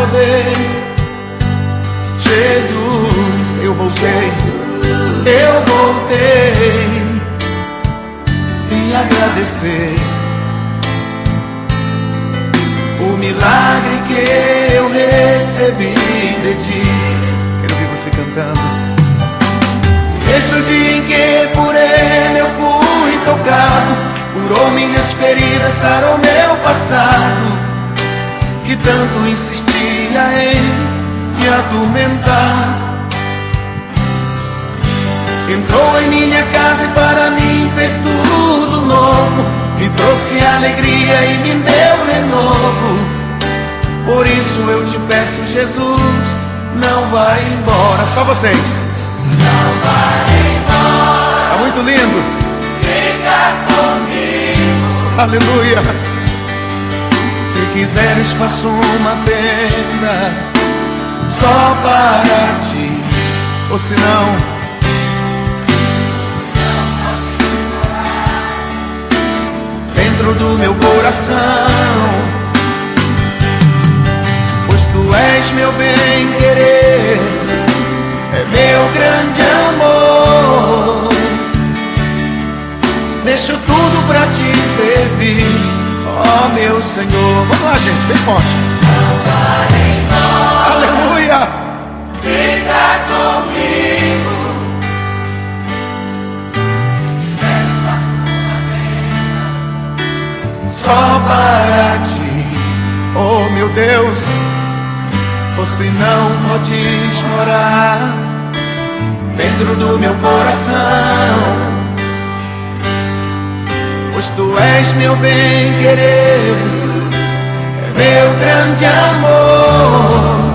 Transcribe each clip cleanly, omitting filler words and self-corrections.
poder. Jesus, eu voltei, vim agradecer o milagre que eu recebi de ti. Quero ouvir você cantando. Desde o dia em que por ele eu fui tocado, curou minhas feridas, sarou meu passado, que tanto insistia em me atormentar. Entrou em minha casa e para mim fez tudo novo, me trouxe alegria e me deu renovo. Por isso eu te peço, Jesus, não vai embora. Só vocês. Não vai embora. Tá muito lindo. Fica comigo. Aleluia. Se quiseres faço uma tenda só para ti, ou se não, dentro do meu coração, pois tu és meu bem-querer, é meu grande amor. Deixo tudo pra te servir, ó meu Senhor. Vamos lá, gente, bem forte. Não vai embora. Aleluia. Fica comigo. Só para ti, oh meu Deus, você não podes morar dentro do meu coração, pois tu és meu bem-querer, é meu grande amor.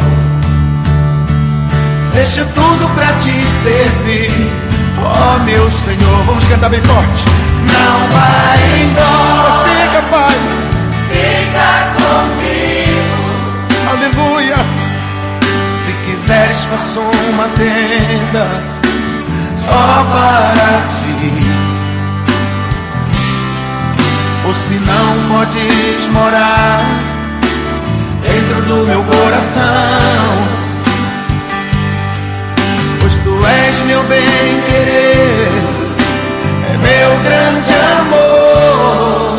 Deixo tudo pra te servir, ó meu Senhor. Vamos cantar bem forte. Não vai embora. Fica, Pai. Fica comigo. Aleluia. Se quiseres faço uma tenda só para ti, ou se não podes morar dentro do meu coração, pois tu és meu bem-querer, é meu grande amor.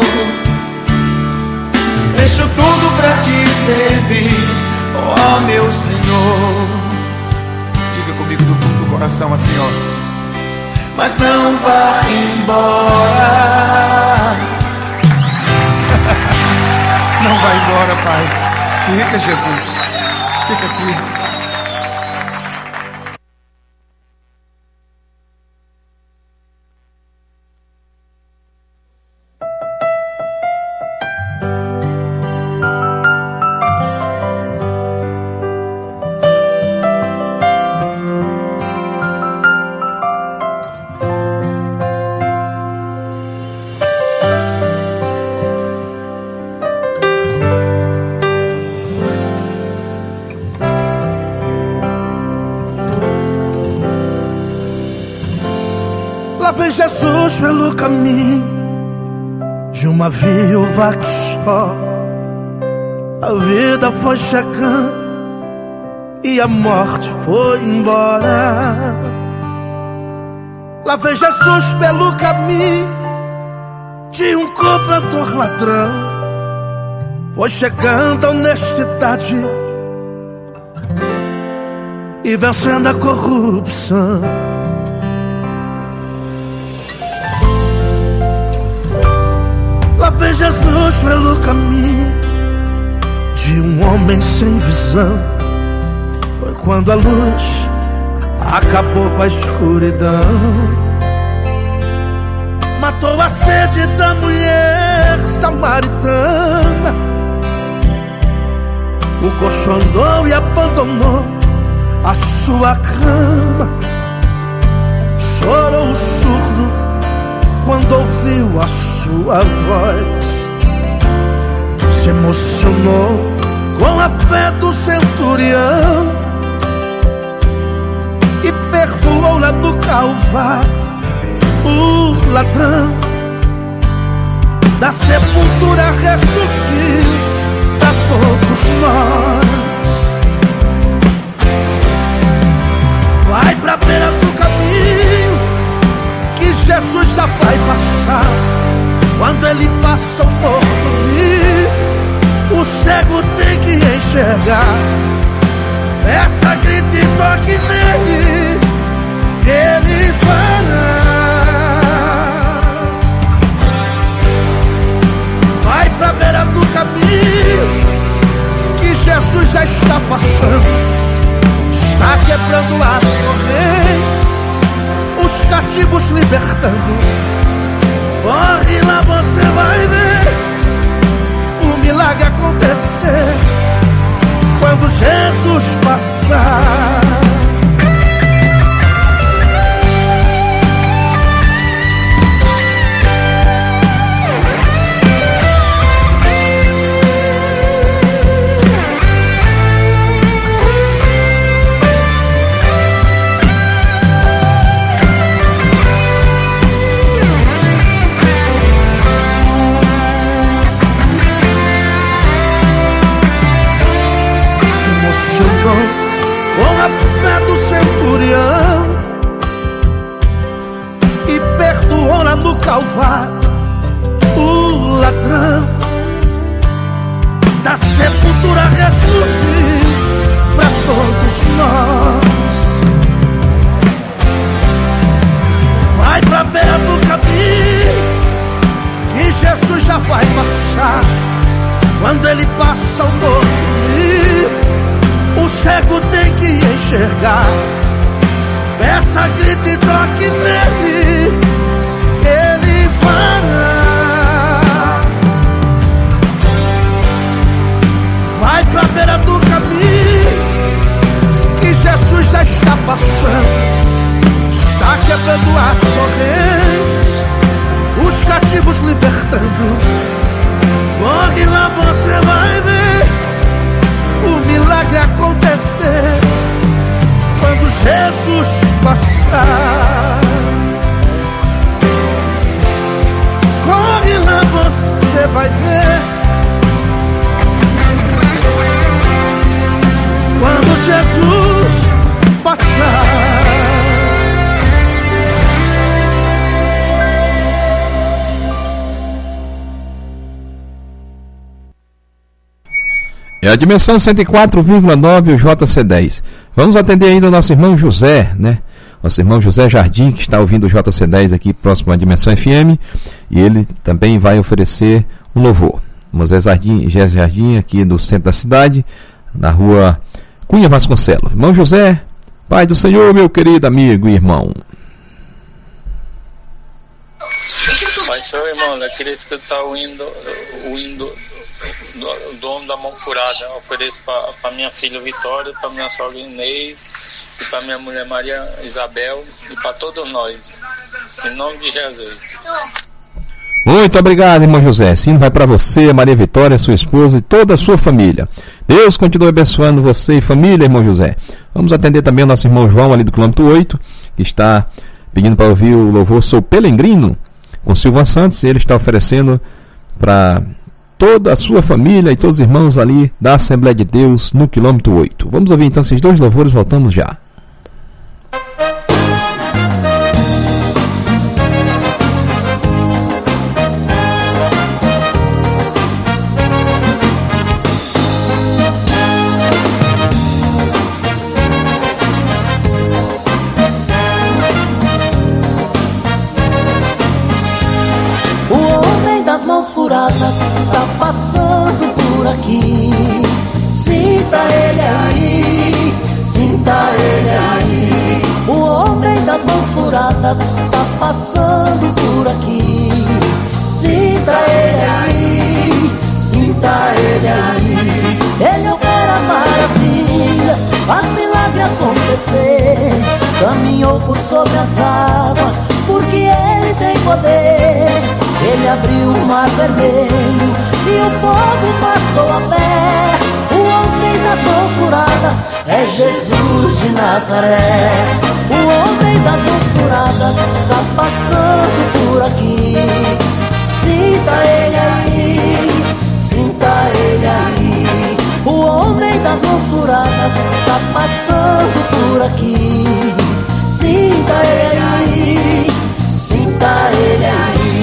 Deixo tudo pra te servir, ó meu Senhor. Diga comigo do fundo do coração assim, ó. Mas não vá embora. Não vai embora, Pai. Fica, Jesus. Fica aqui. Lá vem Jesus pelo caminho de uma viúva que chora. A vida foi chegando e a morte foi embora. Lá vem Jesus pelo caminho de um cobrador ladrão. Foi chegando a honestidade e vencendo a corrupção. Lá vem Jesus pelo caminho de um homem sem visão. Foi quando a luz acabou com a escuridão. Matou a sede da mulher samaritana. O coxonou e abandonou a sua cama. Chorou o surdo quando ouviu a sua voz. Se emocionou com a fé do centurião e perdoou lá no Calvário o ladrão. Da sepultura ressurgiu pra todos nós. passar. Quando ele passa, o morto ri, o cego tem que enxergar. Peça, grite e toque nele, ele fará. Vai pra beira do caminho, que Jesus já está passando. Está quebrando as correntes, os cativos libertando. Corre lá, você vai ver o milagre acontecer quando Jesus passar. Com a fé do centurião e perdoou lá no Calvário o ladrão. Da sepultura ressurgiu pra todos nós. Vai pra beira do caminho, que Jesus já vai passar. Quando ele passa, o morto, o cego tem que enxergar. Peça, grite e toque nele, ele fará. Vai pra beira do caminho, que Jesus já está passando. Está quebrando as correntes, os cativos libertando. Corre lá, você vai ver o milagre acontecer quando Jesus passar. Corre lá, você vai ver quando Jesus passar. É a dimensão 104,9, o JC10. Vamos atender ainda o nosso irmão José, né? Nosso irmão José Jardim, que está ouvindo o JC10 aqui próximo à Dimensão FM. E ele também vai oferecer um louvor. José Jardim, aqui no centro da cidade, na rua Cunha Vasconcelos. Irmão José, Pai do Senhor, meu querido amigo e irmão. Pai, seu irmão, queria escutar o hino do Homem da Mão Furada. Eu ofereço para minha filha Vitória, para minha sogra Inês, e para minha mulher Maria Isabel, e para todos nós, em nome de Jesus. Muito obrigado, irmão José. Sim, vai para você, Maria Vitória, sua esposa e toda a sua família. Deus continue abençoando você e família, irmão José. Vamos atender também o nosso irmão João, ali do quilômetro 8, que está pedindo para ouvir o louvor Sou Pelengrino, com Silvan Santos. Ele está oferecendo para toda a sua família e todos os irmãos ali da Assembleia de Deus no quilômetro 8. Vamos ouvir então esses dois louvores, voltamos já. Está passando por aqui. Sinta ele aí, sinta ele aí. O homem das mãos furadas está passando por aqui. Sinta ele aí, sinta ele aí. Ele opera maravilhas, faz milagre acontecer. Caminhou por sobre as águas, porque ele tem poder. Ele abriu o mar vermelho e o povo passou a pé. O homem das mãos furadas é Jesus de Nazaré. O homem das mãos furadas está passando por aqui. Sinta ele aí, sinta ele aí. O homem das mãos furadas está passando por aqui. Sinta ele aí, sinta ele aí.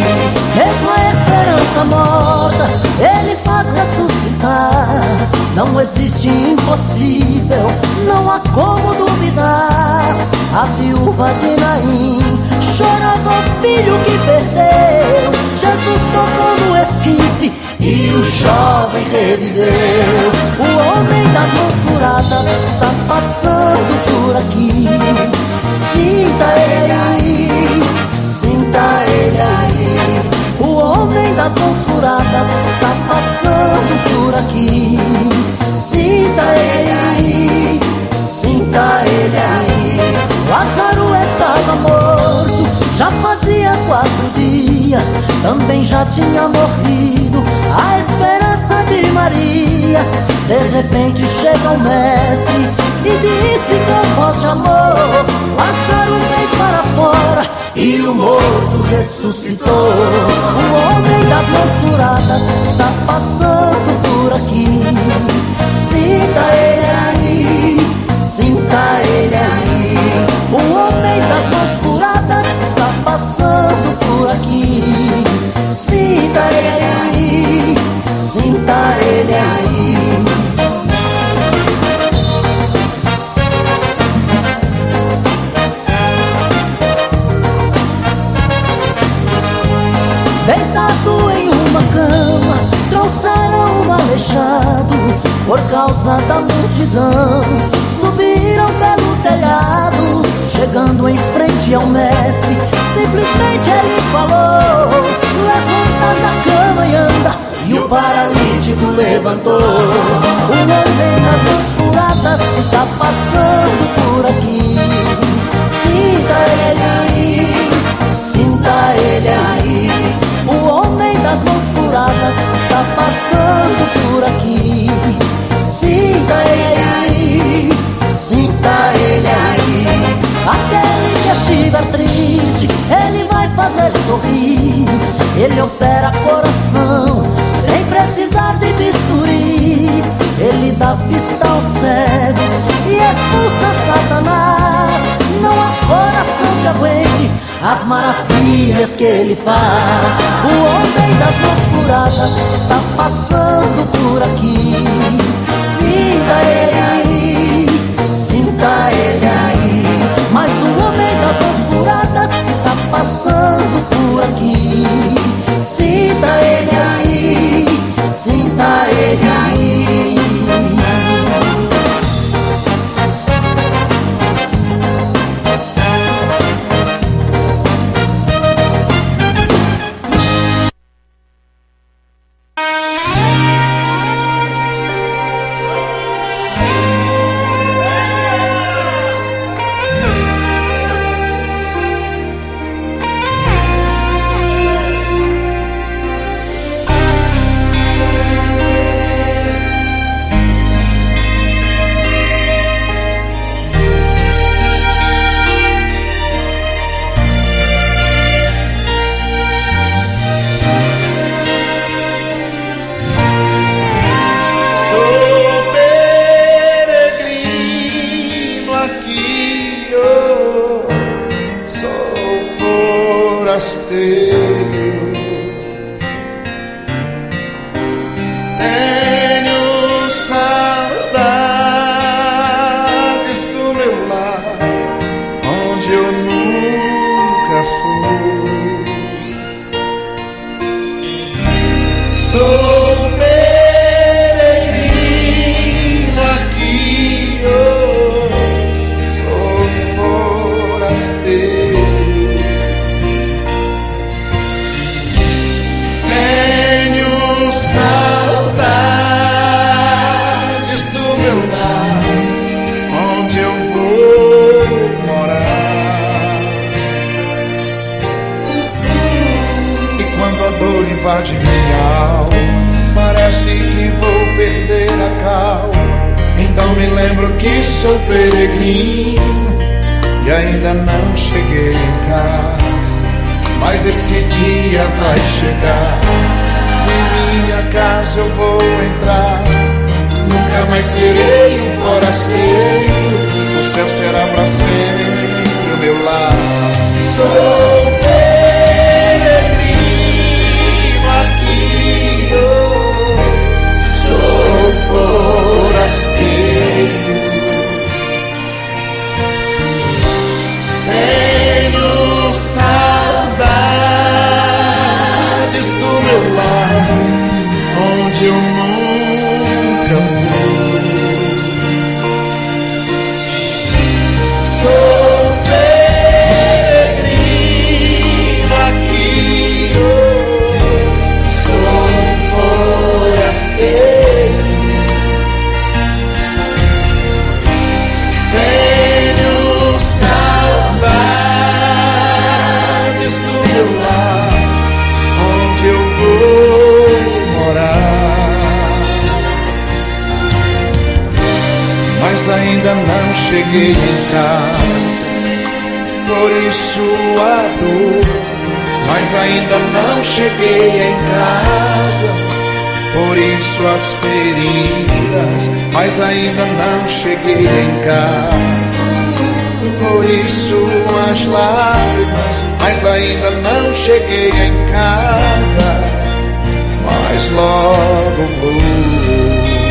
não existe impossível, não há como duvidar. A viúva de Naim chorava o filho que perdeu. Jesus tocou no esquife e o jovem reviveu. O homem das mãos furadas está passando por aqui. Sinta ele aí, sinta ele aí. O homem das mãos furadas está passando por aqui. Sinta ele aí, sinta ele aí. Lázaro estava morto, já fazia 4 dias. Também já tinha morrido a esperança de Maria. De repente chega o mestre e disse com voz de amor: Lázaro, vem para fora. E o morto ressuscitou. O homem das mãos furadas está passando por aqui. Sinta ele aí, sinta ele aí. O homem das mãos furadas está passando por aqui. Sinta ele aí, sinta ele aí. Deitado em uma cama, trouxeram um aleijado. Por causa da multidão, subiram pelo telhado. Chegando em frente ao mestre, simplesmente ele falou: levanta da cama e anda. E o paralítico levantou. O homem das mãos furadas está passando por aqui. Sinta ele aí, sinta ele aí. O homem das mãos furadas está passando por aqui. Sinta ele aí, sinta ele aí. Aquele que estiver triste, ele vai fazer sorrir. Ele opera coração sem precisar de bisturi. Ele dá vista aos cegos e expulsa Satanás. Não há coração que aguente as maravilhas que ele faz. O homem das mãos furadas está passando por aqui. Sinta ele aí, sinta ele aí. Mas o homem das mãos furadas está passando por aqui. Sinta ele aí, sinta ele aí. Invade minha alma, parece que vou perder a calma. Então me lembro que sou peregrino e ainda não cheguei em casa. Mas esse dia vai chegar, em minha casa eu vou entrar. Nunca mais serei um forasteiro, o céu será pra sempre o meu lar. Sou peregrino aqui, sou forasteiro. mas ainda não cheguei em casa. Por isso a dor, mas ainda não cheguei em casa. Por isso as feridas, mas ainda não cheguei em casa. Por isso as lágrimas, mas ainda não cheguei em casa. Mas logo vou.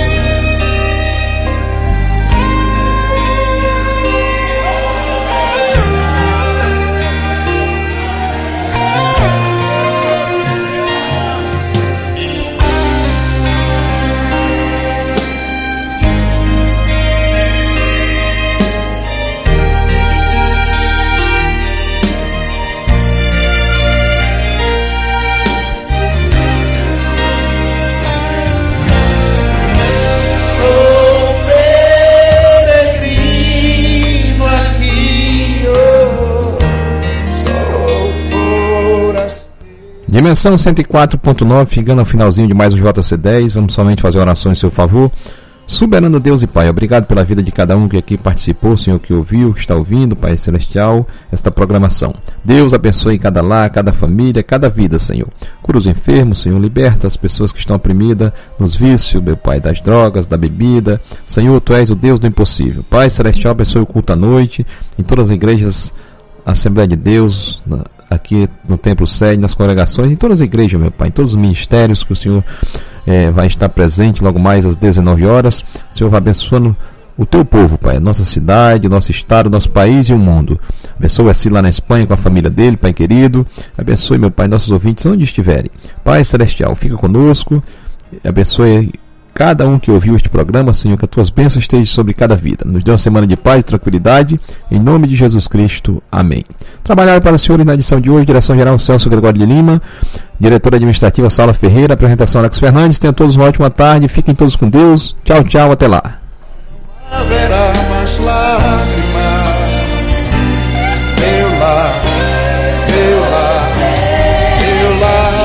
Dimensão 104.9, chegando ao finalzinho de mais um JC10, vamos somente fazer orações em seu favor. Soberano Deus e Pai, obrigado pela vida de cada um que aqui participou, Senhor, que ouviu, que está ouvindo, Pai Celestial, esta programação. Deus abençoe cada lar, cada família, cada vida, Senhor. Cura os enfermos, Senhor, liberta as pessoas que estão oprimidas nos vícios, meu Pai, das drogas, da bebida. Senhor, Tu és o Deus do impossível. Pai Celestial, abençoe o culto à noite, em todas as igrejas, Assembleia de Deus, aqui no Templo Sede, nas congregações, em todas as igrejas, meu Pai, em todos os ministérios que o Senhor vai estar presente logo mais às 19 horas. O Senhor vai abençoando o Teu povo, Pai, a nossa cidade, o nosso estado, o nosso país e o mundo. Abençoe assim lá na Espanha com a família dele, Pai querido. Abençoe, meu Pai, nossos ouvintes onde estiverem. Pai Celestial, fica conosco, abençoe cada um que ouviu este programa, Senhor, que as Tuas bênçãos estejam sobre cada vida. Nos dê uma semana de paz e tranquilidade, em nome de Jesus Cristo. Amém. Trabalhar para o Senhor na edição de hoje, direção-geral Celso Gregório de Lima, diretora administrativa Saula Ferreira, apresentação Alex Fernandes. Tenham todos uma ótima tarde, fiquem todos com Deus. Tchau, tchau, até lá. Haverá mais lágrimas, meu lar, seu lar, meu lar,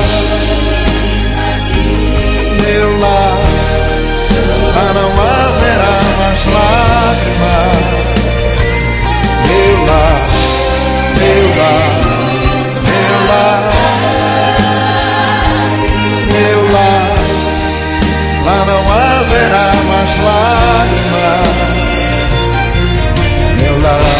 meu lar. Lá não haverá mais lágrimas, meu lar, meu lar, meu lar, meu lar. Lá não haverá mais lágrimas, meu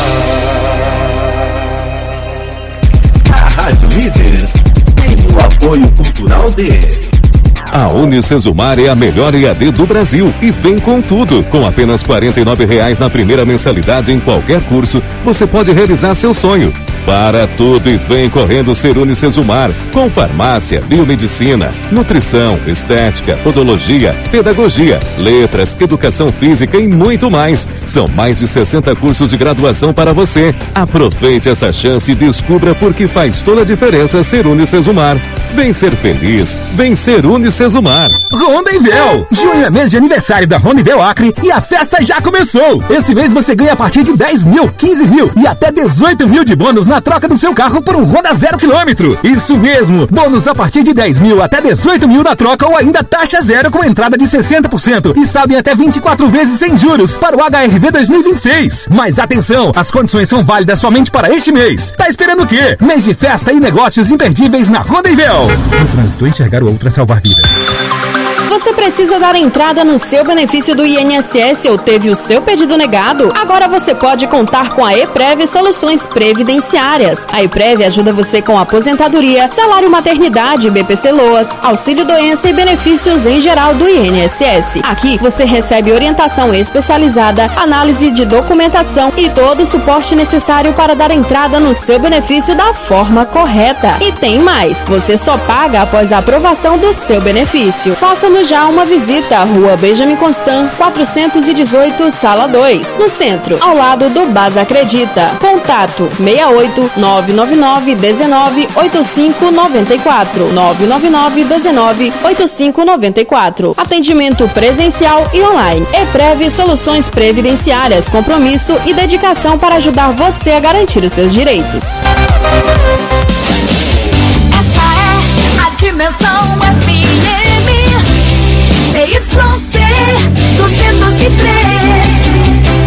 lar. A Rádio Líder tem o apoio cultural de... A Unicesumar é a melhor EAD do Brasil e vem com tudo. Com apenas R$ 49,00 na primeira mensalidade em qualquer curso, você pode realizar seu sonho. Para tudo e vem correndo ser Unicesumar, com farmácia, biomedicina, nutrição, estética, podologia, pedagogia, letras, educação física e muito mais. São mais de 60 cursos de graduação para você. Aproveite essa chance e descubra por que faz toda a diferença ser Unicesumar. Vem ser feliz, vem ser Unicesumar. Rondevel! Junho é mês de aniversário da Rondevel Acre e a festa já começou! Esse mês você ganha a partir de 10 mil, 15 mil e até 18 mil de bônus na troca do seu carro por um Honda 0 km. Isso mesmo! Bônus a partir de 10 mil até 18 mil na troca ou ainda taxa zero com entrada de 60% e saldo em até 24 vezes sem juros para o HRV 2026. Mas atenção, as condições são válidas somente para este mês. Tá esperando o quê? Mês de festa e negócios imperdíveis na Rondevel. No trânsito, enxergar o outro é salvar vidas. Você precisa dar entrada no seu benefício do INSS ou teve o seu pedido negado? Agora você pode contar com a EPREV Soluções Previdenciárias. A EPREV ajuda você com aposentadoria, salário maternidade, BPC-LOAS, auxílio-doença e benefícios em geral do INSS. Aqui você recebe orientação especializada, análise de documentação e todo o suporte necessário para dar entrada no seu benefício da forma correta. E tem mais, você só paga após a aprovação do seu benefício. Faça-nos já uma visita à Rua Benjamin Constant, 418, Sala 2, no centro, ao lado do Basa Acredita. Contato 68 999 19 8594 999 19 8594. Atendimento presencial e online. EPREV Soluções Previdenciárias, compromisso e dedicação para ajudar você a garantir os seus direitos. Essa é a Dimensão FM. CYC 203.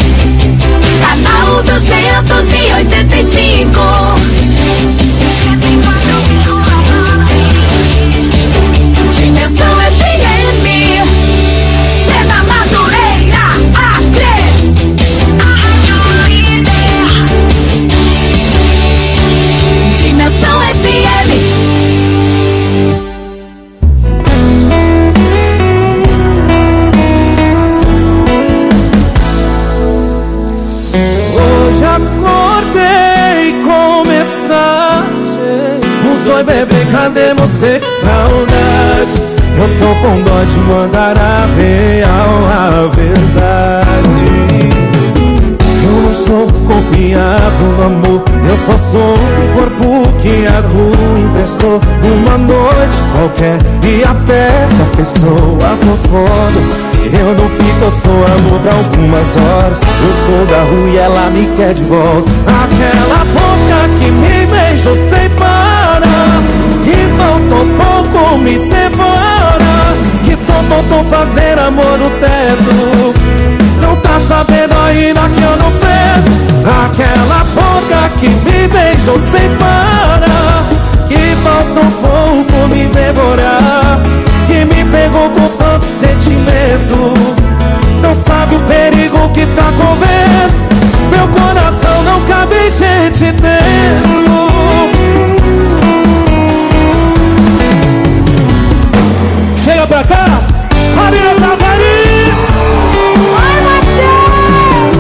Oi bebê, cadê você? Que saudade. Eu tô com dó de mandar a real, a verdade. Eu não sou confiável no amor, eu só sou um corpo que a rua emprestou numa noite qualquer. E até se a pessoa for foda, eu não fico, eu sou amor pra algumas horas. Eu sou da rua e ela me quer de volta. Aquela boca que me beijou sem parar, que faltou pouco me devora, que só faltou fazer amor no teto. Não tá sabendo ainda que eu não preso. Aquela boca que me beijou sem parar, que faltou pouco me devorar, que me pegou com tanto sentimento. Não sabe o perigo que tá correndo. Meu coração não cabe gente dentro. Chega pra cá, Maria Tavares. Oi, Matheus.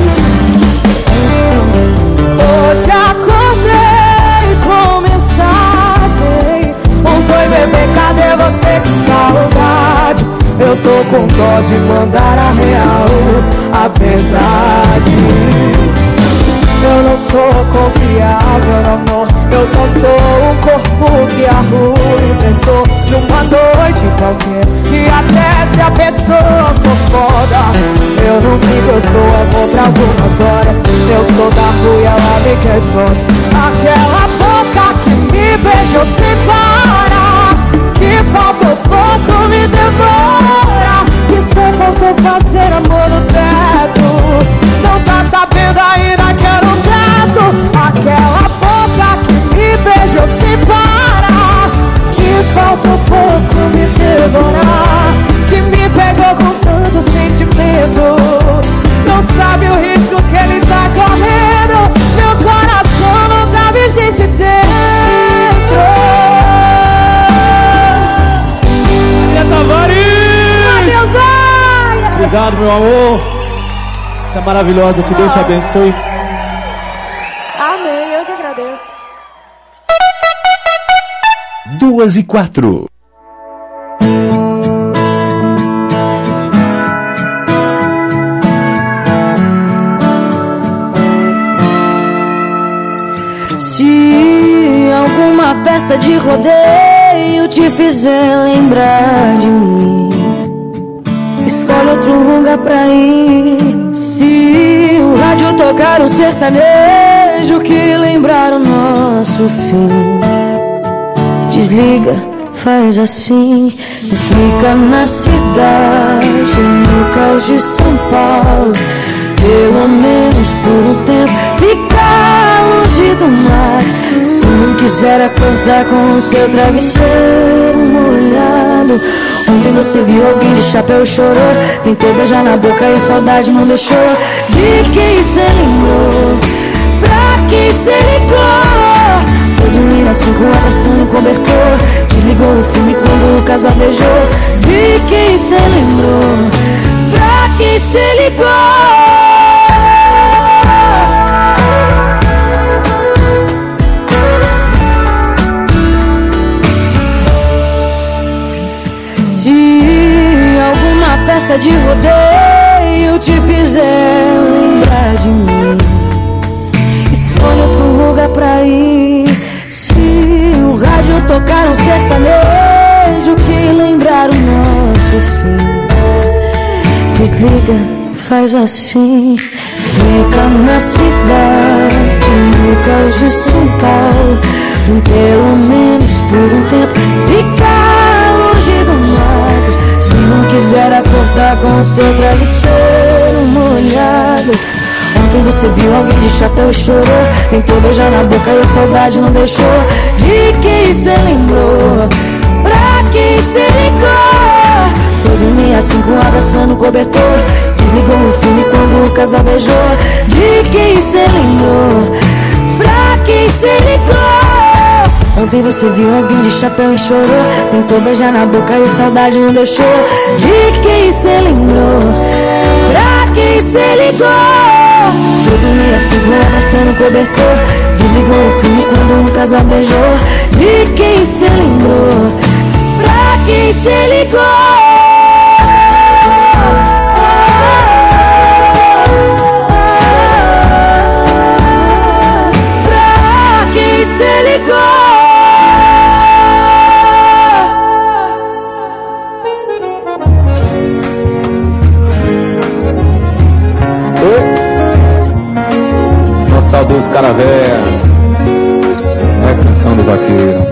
Hoje acordei com mensagem. Oi bebê, cadê você? Que saudade. Eu tô com dó de mandar a real, a verdade. Eu não sou confiável, amor. Eu só sou um corpo que a rua emprestou numa noite qualquer. E até se a pessoa for foda, eu não fico, eu sou amor pra algumas horas. Eu sou da rua e ela me quer de volta. Aquela boca que me beijou sem parar, que faltou pouco me devora, que só faltou fazer amor no teto. Não tá sabendo ainda que eu não peço. Aquela boca que me beijou sem parar, que faltou pouco me devorar, que me pegou com tanto sentimento. Não sabe o risco que ele tá correndo. Meu coração não cabe gente dentro. Tavares! Obrigado, meu amor. Você é maravilhosa, que Deus te abençoe. Amém, eu que agradeço. 2:04. Se alguma festa de rodeio te fizer lembrar de mim, escolhe outro lugar pra ir. Se o rádio tocar um sertanejo que lembrar o nosso fim, desliga, faz assim. Fica na cidade, no caos de São Paulo, pelo menos por um tempo. Fica longe do mato, se não quiser acordar com o seu travesseiro molhado. Ontem você viu alguém de chapéu e chorou, tentou beijar na boca e a saudade não deixou. De quem cê lembrou? Pra quem cê ligou? Foi dormir às 5 horas no cobertor, desligou o filme quando o casal beijou. De quem cê lembrou? Pra quem cê ligou? Festa de rodeio te fizer lembrar de mim, escolhe outro lugar pra ir. Se o rádio tocar um sertanejo que lembrar o nosso fim, desliga, faz assim. Fica na cidade, no caos de São Paulo, pelo menos por um tempo. Fica longe do mato, se não quiser acordar com o seu travesseiro molhado. Ontem você viu alguém de chapéu e chorou, tentou beijar na boca e a saudade não deixou. De quem cê lembrou? Pra quem cê ligou? Foi dormir às 5 abraçando o cobertor, desligou o filme quando o casal beijou. De quem cê lembrou? Pra quem cê ligou? Ontem você viu alguém de chapéu e chorou, tentou beijar na boca e a saudade não deixou. De quem cê lembrou? Pra quem cê ligou? Foi dormir às 5 abraçando o cobertor, desligou o filme quando um casal beijou. De quem se lembrou? Pra quem se ligou? Pra quem se ligou? Saudoso Caravera, é a canção do vaqueiro.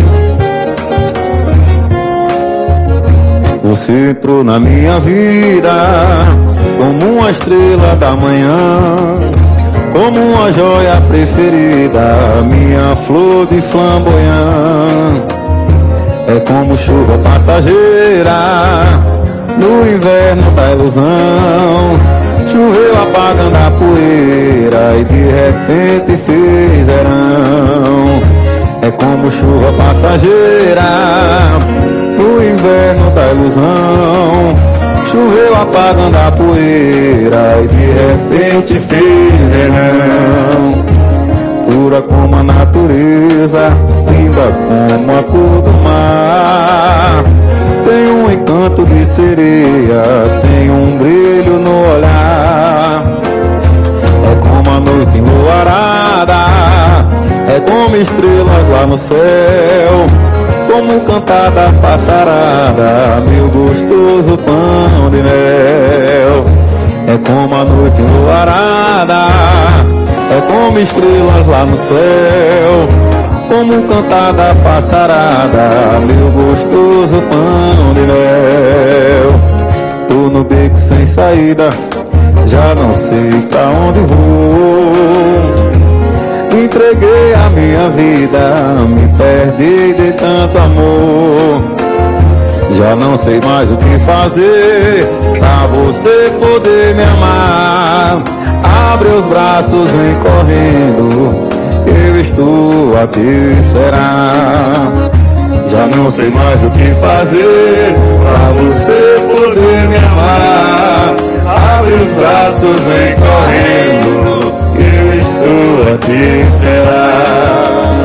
Você entrou na minha vida como uma estrela da manhã, como uma joia preferida, minha flor de flamboyant. É como chuva passageira no inverno da ilusão. Choveu apagando a poeira e de repente fez verão. É como chuva passageira no inverno da ilusão. Choveu apagando a poeira e de repente fez verão. Pura como a natureza, linda como a cor do mar. Tem um encanto de sereia, tem um brilho no olhar. É como a noite enluarada, é como estrelas lá no céu, como cantada passarada, meu gostoso pão de mel. É como a noite enluarada, é como estrelas lá no céu, como cantada passarada, meu gostoso pão de mel. Tô no beco sem saída, já não sei pra onde vou. Entreguei a minha vida, me perdi de tanto amor. Já não sei mais o que fazer pra você poder me amar. Abre os braços, vem correndo, eu estou a te esperar. Já não sei mais o que fazer pra você poder me amar. Abre os braços, vem correndo, eu estou a te esperar.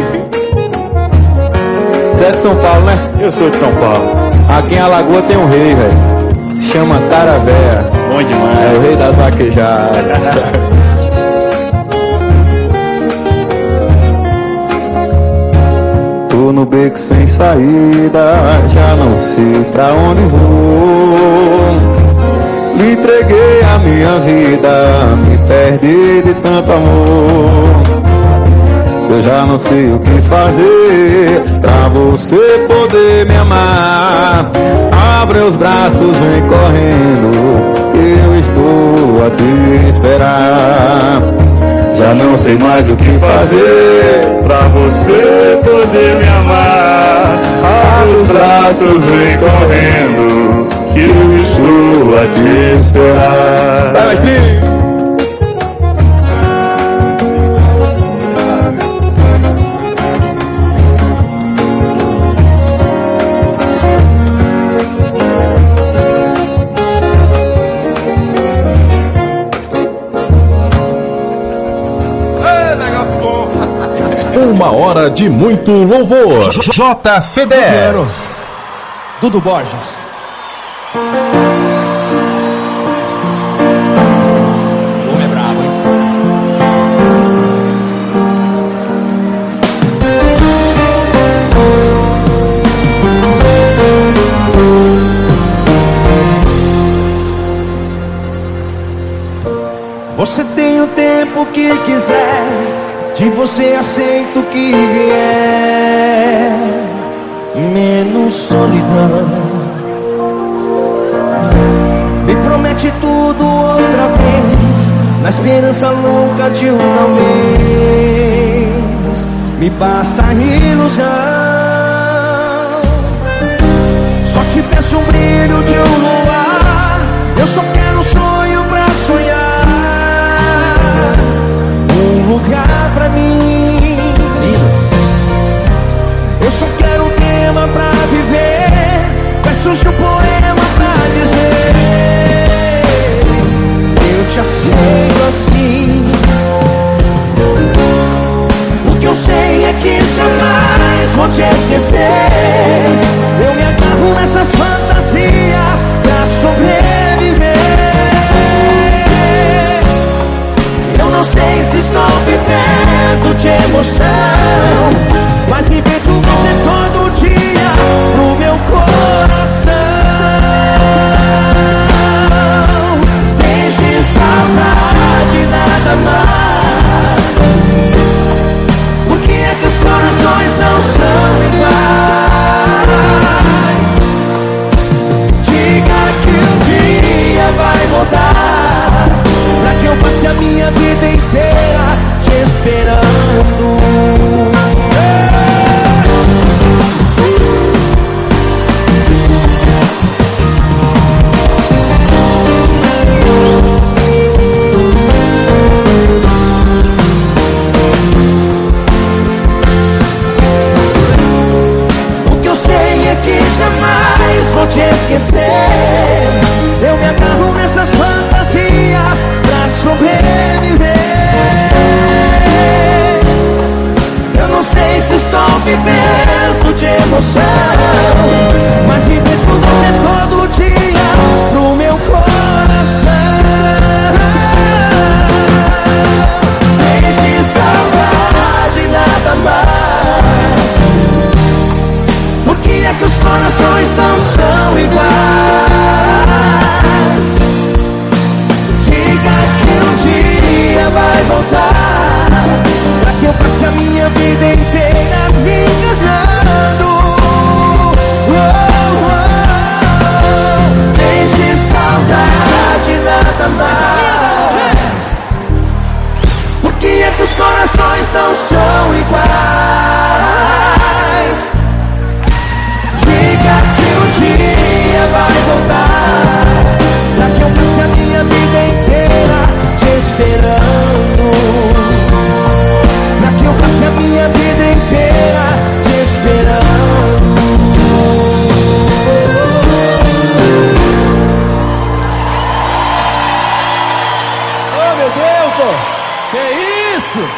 Você é de São Paulo, né? Eu sou de São Paulo. Aqui em Alagoas tem um rei, velho. Se chama Caravera. Bom demais. É o rei das vaquejadas. Tô no beco sem saída, já não sei pra onde vou. Me entreguei a minha vida, me perdi de tanto amor. Eu já não sei o que fazer pra você poder me amar. Abre os braços, vem correndo, eu estou a te esperar. Já não sei mais o que fazer pra você poder me amar. Abre os braços, vem correndo, que eu estou a te esperar. Vai, mestrinho! Uma hora de muito louvor. JC10. Dudu Borges. O homem é brabo, hein? Você tem o tempo que quiser, de você aceito o que vier, menos solidão. Me promete tudo outra vez, na esperança louca de um talvez. Me basta a ilusão. Só te peço um brilho de um luar, eu só quero um sonho pra sonhar, um lugar pra mim. Eu só quero um tema pra viver, versos de um poema pra dizer: eu te aceito assim. sobreviver. Eu não sei se estou vivendo de emoção, mas de ver você todo dia no meu coração. Deixe saudade, nada mais. Por que é que os corações não são iguais? Diga que um dia vai voltar, pra que eu passe a minha vida inteira me enganando. Deixe saudade, nada mais. Por que é que os corações não são iguais? Diga que um dia vai voltar, pra que eu passe a minha vida inteira te esperando. Pra que eu passe a minha vida inteira te esperando. Oh, meu Deus, oh. Que isso?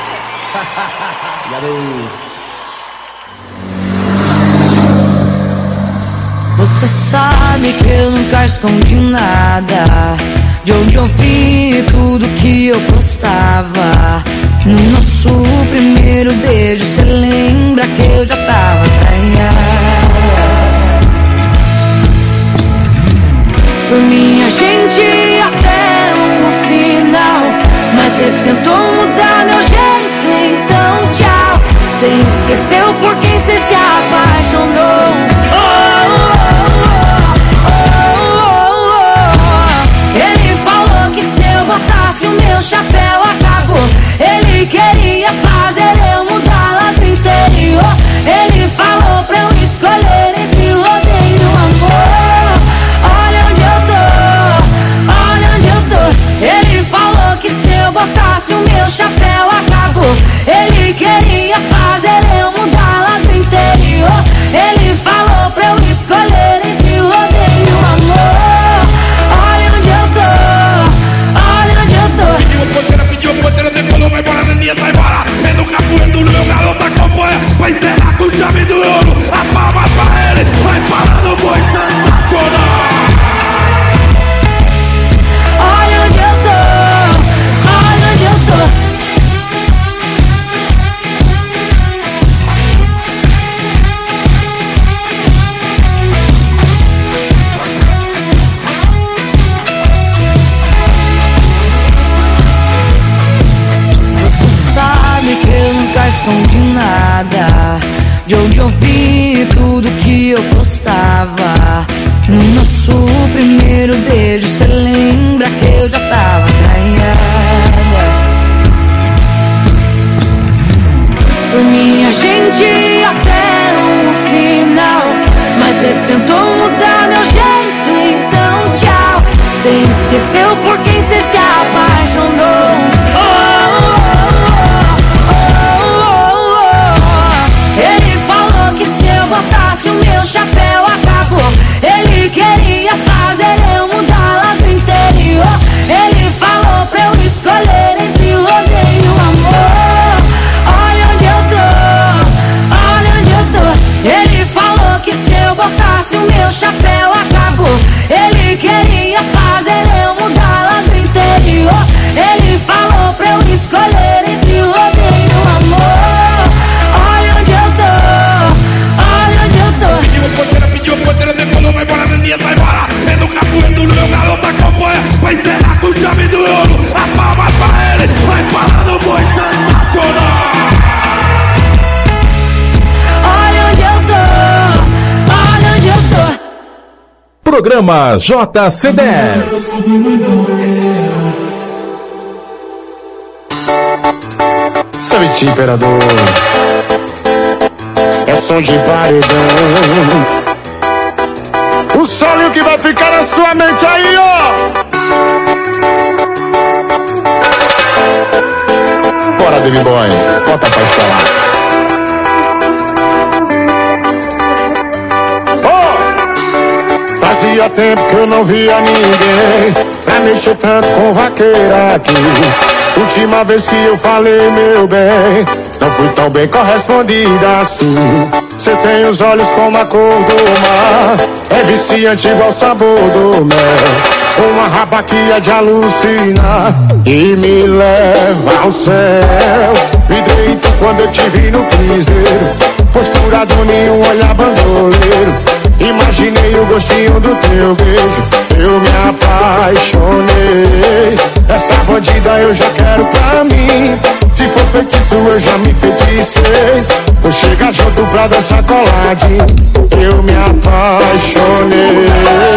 Você sabe que eu nunca escondi nada, de onde eu vi tudo que eu postava. No nosso primeiro beijo, cê lembra que eu já tava traiada. Por mim a gente ia até o final, mas cê tentou mudar meu jeito, então tchau. Cê esqueceu por quem cê se apaixonou. Ele falou que se eu botasse o meu chapéu acabou. Ele queria fazer eu mudar lá do interior. Ele falou pra eu escolher entre o rodeio e o amor. Olha onde eu tô, olha onde eu tô. Ele falou que se eu botasse o meu chapéu acabou. Ele queria fazer eu mudar lá do interior. Ele falou pra eu escolher entre o rodeio e o amor. Olha onde eu tô, olha onde eu tô. Pediu porteira, decolou, vai embora, Neninha, vai embora. É no capoeiro do meu garoto acompanha. Vai encerrar com chave do ouro. A palma pra ele, vai parar no boi sensacional. Olha onde eu tô, olha onde eu tô. Você sabe que eu nunca escondi nada, de onde eu vi tudo que eu postava. No nosso primeiro beijo, cê lembra que eu já tava traiada. Por mim a gente ia até o final, mas cê tentou mudar meu jeito, então tchau. Cê esqueceu por quem cê se apaixonou. Ele falou que se eu botasse o meu chapéu acabou. Ele queria fazer eu mudar lá do interior. Ele falou pra eu escolher entre o rodeio e o amor. Olha onde eu tô, olha onde eu tô. Ele falou que se eu botasse o meu chapéu acabou. Ele queria fazer eu mudar lá do interior. Ele falou pra eu escolher entre o rodeio e o amor. Olha onde eu tô, olha onde eu tô. Pediu porteira, decolou, vai embora, Neninha, vai embora. É no capoeiro do meu garoto acompanha. Vai encerrar com chave do ouro. A palma pra ele, vai parar no boi sensacional. Olha onde eu tô, olha onde eu tô. Programa JC10. Sabe, imperador, é som de paredão. O solinho que vai ficar na sua mente aí, ó. Bora, David Boy, bota pra instalar. Fazia tempo que eu não via ninguém pra mexer tanto com vaqueira aqui. Última vez que eu falei, meu bem, não fui tão bem correspondida assim. Cê tem os olhos como a cor do mar, é viciante igual o sabor do mel. Uma raba que é de alucinar e me leva ao céu. Me deito quando eu te vi no piseiro, postura doninho, olhar bandoleiro. Imaginei o gostinho do teu beijo, eu me apaixonei. Essa bandida eu já quero pra mim, se for feitiço eu já me feticei. Vou chegar junto pra dançar coladinho, eu me apaixonei.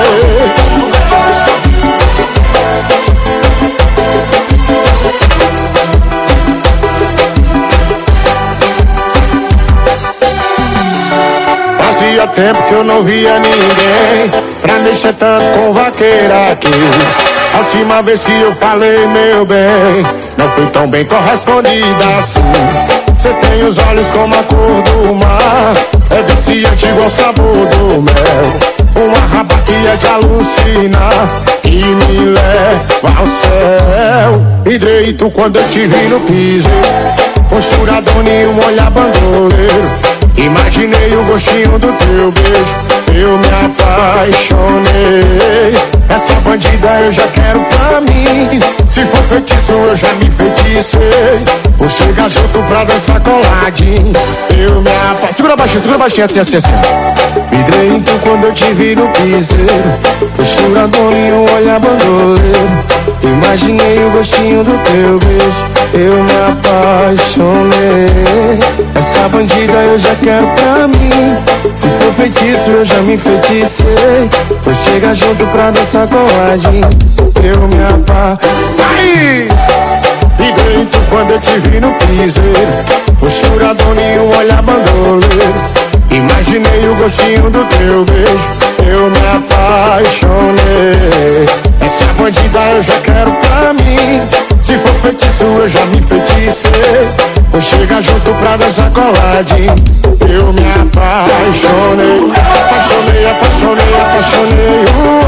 Fazia tempo que eu não via ninguém pra mexer tanto com vaqueira aqui. A última vez que eu falei, meu bem, não fui tão bem correspondida assim. Cê tem os olhos como a cor do mar, é viciante igual o sabor do mel. Uma raba que é de alucinar e me leva ao céu. E direito quando eu te vi no piseiro, postura doninho, um olhar bandoleiro. Imaginei o gostinho do teu beijo, eu me apaixonei. Essa bandida eu já quero pra mim, se for feitiço eu já me feticei. Vou chegar junto pra dançar coladinho, eu me apaixonei. Segura baixinho, assim, assim, assim. Vidrei então quando eu te vi no piseiro, postura doninho, olhar bandoleiro. Imaginei o gostinho do teu beijo, eu me apaixonei. Essa bandida eu já quero pra mim, se for feitiço eu já me feticei. Vou chegar junto pra dançar coladinho, eu me apaixonei. E dentro quando eu te vi no piseiro, postura doninho, olhar bandoleiro. Imaginei o gostinho do teu beijo, eu me apaixonei. Essa bandida eu já quero pra mim, se for feitiço eu já me feticei. Vou chegar junto pra dançar coladinho, eu me apaixonei. Apaixonei, apaixonei, apaixonei.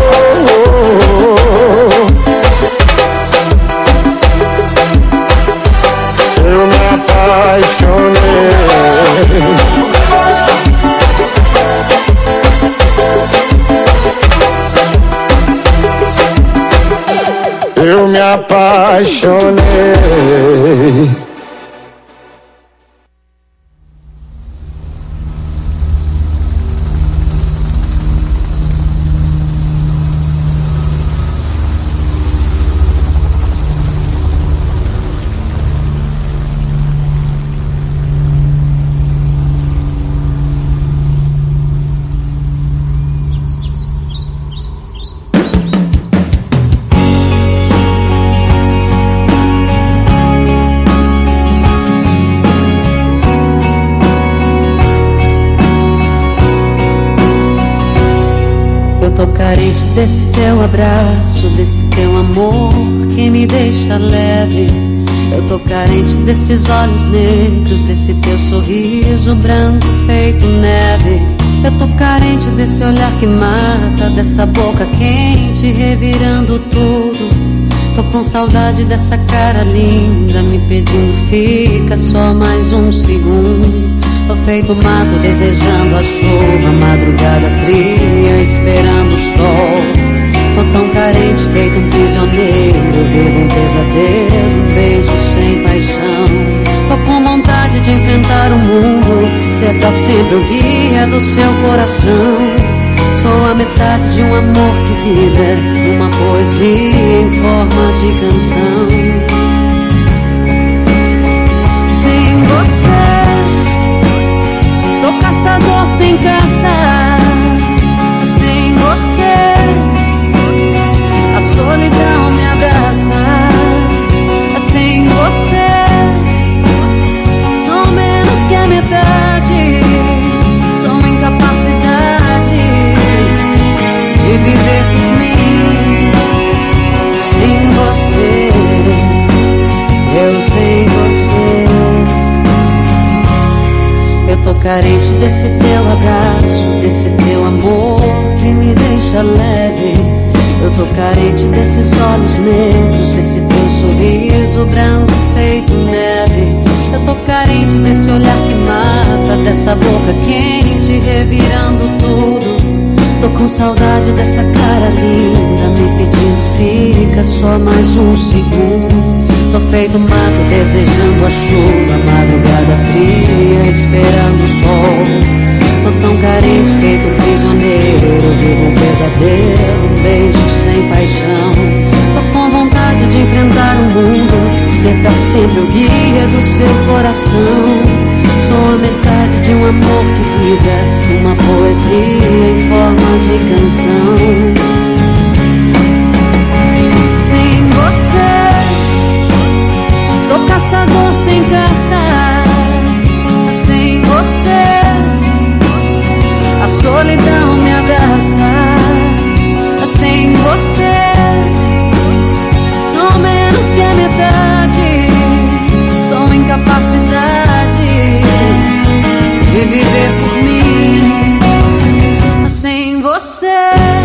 Eu me apaixonei. Eu me apaixonei. Desse teu abraço, desse teu amor que me deixa leve. Eu tô carente desses olhos negros, desse teu sorriso branco feito neve. Eu tô carente desse olhar que mata, dessa boca quente revirando tudo. Tô com saudade dessa cara linda me pedindo fica só mais um segundo. Tô feito mato desejando a chuva, madrugada fria esperando o sol. Tô tão carente feito um prisioneiro, vivo um pesadelo, um beijo sem paixão. Tô com vontade de enfrentar o mundo, ser pra sempre o guia do seu coração. Sou a metade de um amor que vibra, uma poesia em forma de canção. Sem você sou caçador sem caça, sem você a solidão me abraça. Sem você sou menos que a metade, sou uma incapacidade de viver por mim. Sem você, eu sem você. Eu tô carente desse teu abraço, desse teu amor que me deixa leve. tô carente desses olhos negros, desse teu sorriso branco feito neve. Eu tô carente desse olhar que mata, dessa boca quente revirando tudo. Tô com saudade dessa cara linda me pedindo fica só mais um segundo. Tô feito mato desejando a chuva, madrugada fria esperando o sol. Tô tão carente feito um prisioneiro, vivo um pesadelo, um beijo sem paixão. Tô com vontade de enfrentar o mundo, ser pra sempre o guia do seu coração. Sou a metade de um amor que vibra, uma poesia em forma de canção. Sem você, sou caçador sem caça. Sem você, a solidão me abraça. Sem você, sou menos que a metade. Sou incapacidade de viver por mim. Sem você,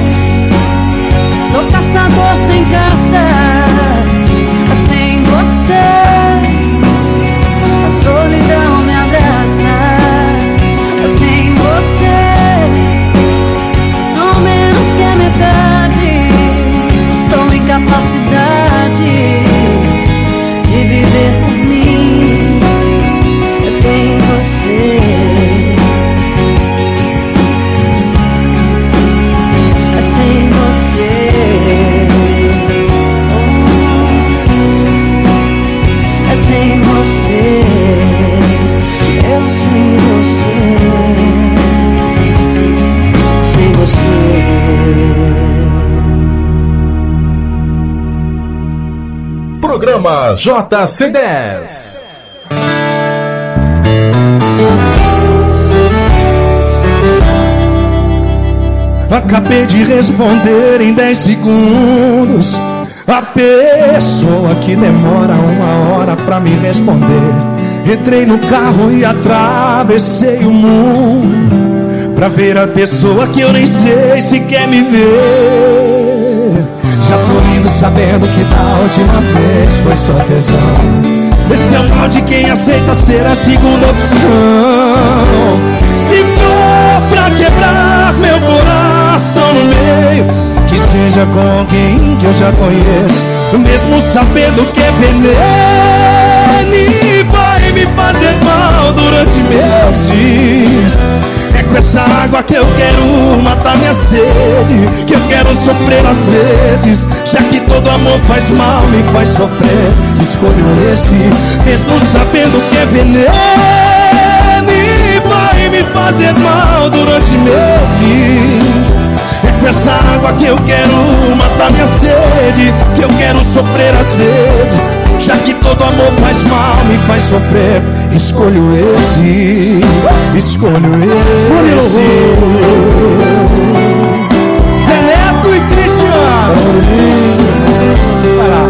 sou caçador sem caça. Sem você, a solidão me abraça. Sem você, sou menos que a metade. Sou incapacidade de viver por mim. Sem você, sem você, sem você, eu sem você, sem você. Programa JC10. Acabei de responder em 10 segundos. A pessoa que demora 1 hora pra me responder. Entrei no carro e atravessei o mundo pra ver a pessoa que eu nem sei se quer me ver. Já tô indo sabendo que da última vez foi só tesão. Esse é o mal de quem aceita ser a segunda opção. Se for pra quebrar meu coração no meio, que seja com alguém que eu já conheço, mesmo sabendo que é veneno e vai me fazer mal durante meses. É com essa água que eu quero matar minha sede, que eu quero sofrer às vezes. Já que todo amor faz mal, me faz sofrer, escolho esse, mesmo sabendo que é veneno e vai me fazer mal durante meses. É com essa água que eu quero matar minha sede, que eu quero sofrer às vezes. Já que todo amor faz mal, me faz sofrer, escolho esse, escolho esse. Zé Neto e Cristiano. Vai lá.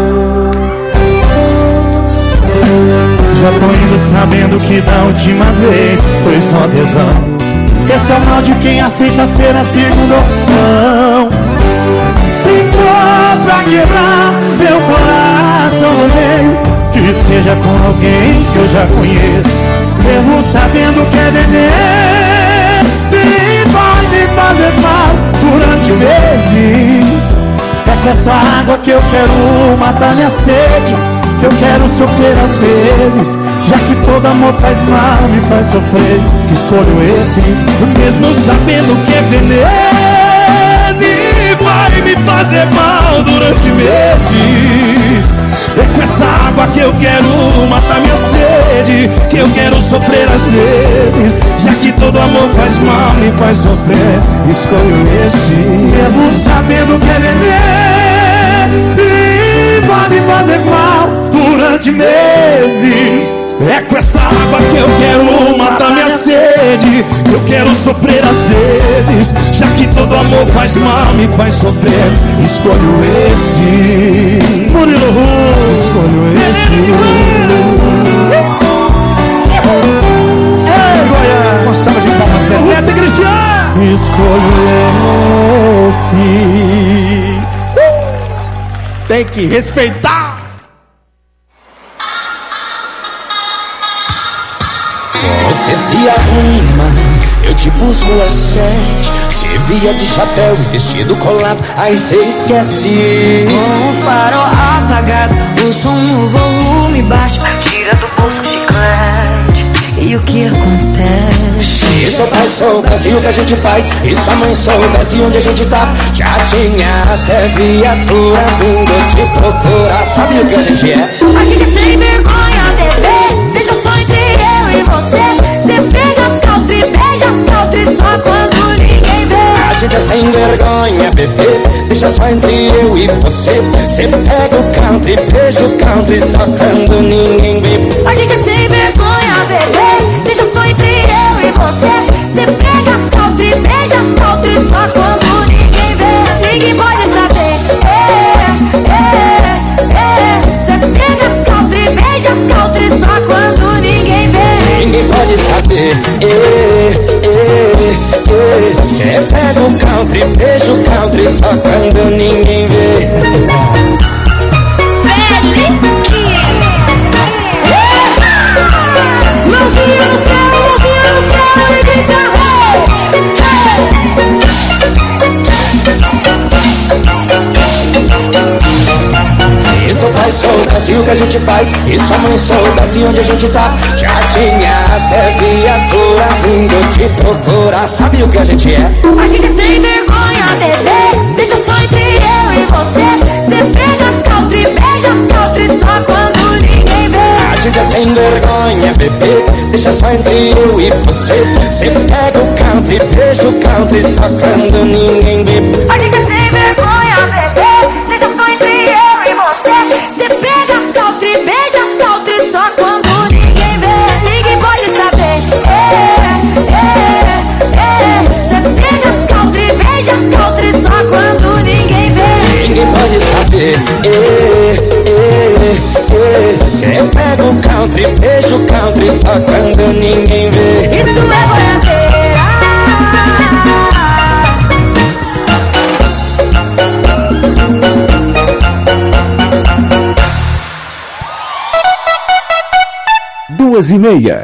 Já tô indo sabendo que da última vez foi só tesão. Esse é o mal de quem aceita ser a segunda opção. Se for pra quebrar meu coração no meio, que seja com alguém que eu já conheço, mesmo sabendo que é veneno e vai me fazer mal durante meses. É com essa água que eu quero matar minha sede, que eu quero sofrer às vezes. Já que todo amor faz mal, me faz sofrer, escolho esse, mesmo sabendo que é veneno e vai me fazer mal durante meses. É com essa água que eu quero matar minha sede, que eu quero sofrer às vezes. Já que todo amor faz mal, me faz sofrer, escolho esse, mesmo sabendo que é veneno e vai me fazer mal durante meses. É com essa água que eu quero matar minha sede, que eu quero sofrer às vezes. Já que todo amor faz mal, me faz sofrer, escolho esse, Murilo Ru, escolho esse. Ei, Goiás, uma salva de palmas, Zé Neto e Cristiano. Escolho esse. que respeitar. Você se arruma, eu te busco às 7. Você via de chapéu e vestido colado, aí cê esquece. Com o farol apagado, o som no volume baixo, tira do bolso chiclete. E o que acontece? Se seu pai soubesse o que a gente faz, e sua mãe soubesse onde a gente tá, já tinha até viatura vindo te procurar. Sabe o que a gente é? A gente é sem vergonha, bebê. Deixa só entre eu e você. Cê pega as country, beija as country só quando ninguém vê. A gente é sem vergonha, bebê. Deixa só entre eu e você. Cê pega o country, beija o country só quando ninguém vê. A gente é sem vergonha, bebê. Deixa só entre eu e você. Cê pega as country, beija as country só quando ninguém vê. Ninguém pode saber. Cê pega as country, beija as country só quando ninguém vê. Ninguém pode saber. Cê pega o country, beija o country só quando ninguém vê. Mãozinha no céu e grita Se seu pai soubesse o que a gente faz, e sua mãe soubesse onde a gente tá, já tinha até viatura vindo te procurar. Sabe o que a gente é? A gente é sem vergonha, bebê. Deixa só entre eu e você. Cê pega as country, beija as country só quando ninguém vê. A gente é sem vergonha, bebê. Deixa só entre eu e você. Cê pega o country, beija o country só quando ninguém vê. A gente é sem vergonha, bebê. Deixa só entre eu e você. Cê pega as country, beija as country só quando ninguém vê. Ninguém pode saber. Cê pega as country, beija as country só quando ninguém vê. Ninguém pode saber. Cê pega o country, beija o country só quando ninguém vê. Isso é boiadeira. Duas e meia.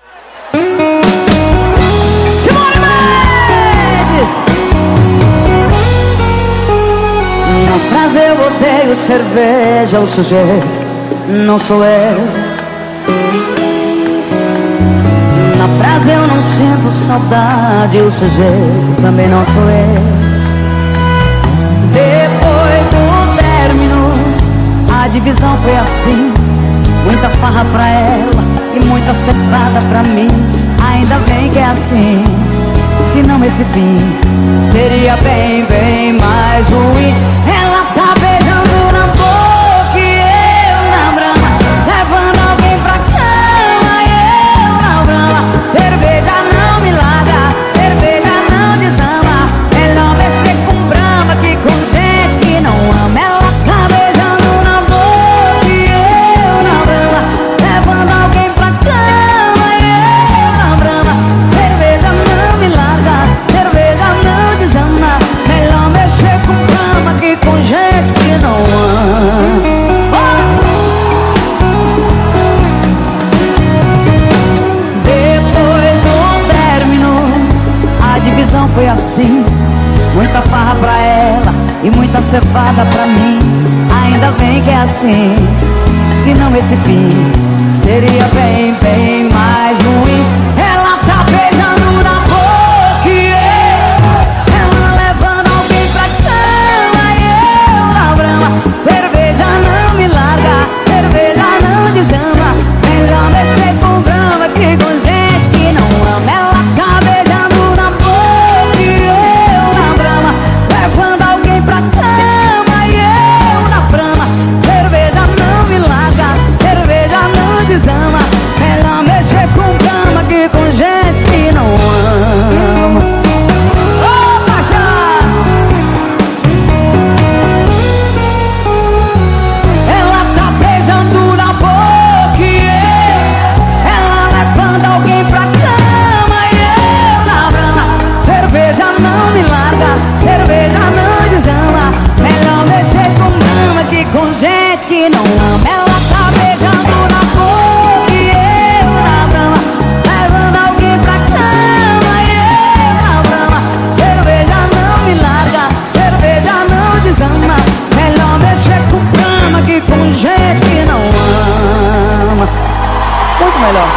Simone Mendes! Na frase eu odeio cerveja, o sujeito não sou eu. Na frase eu não sinto saudade, o sujeito também não sou eu. Depois do término, a divisão foi assim: muita farra pra ela e muita secada pra mim. Ainda bem que é assim, senão esse fim seria bem, bem mais ruim. Ela tá beijando na boca e eu na brama, levando alguém pra cama e eu na brama. Cerveja não me larga, cerveja não desama. Melhor mexer com brama que com gente que não ama. Ela tá beijando na boca e eu na brama, levando alguém pra cama e eu na brama. Cerveja não me larga, cerveja não desama. Melhor mexer com brama que com gente que não ama. Depois do término, a divisão foi assim: muita farra pra ela e muita cevada pra mim. Ainda bem que é assim, senão esse fim seria bem, bem mais ruim. Ela tá beijando na boca e ela levando alguém pra cama e eu na brama. Cerveja não me larga, cerveja não desama. Melhor mexer com brama que com gente que não ama. Ela tá beijando na boca e eu na brama, levando alguém pra cama e eu na brama. Cerveja não me larga, cerveja não desama. Melhor mexer que não ama. Ela tá beijando na boca e eu na cama, levando alguém pra cama e eu na brama. Cerveja não me larga, cerveja não desama. Melhor mexer com cama que com gente que não ama. Muito melhor.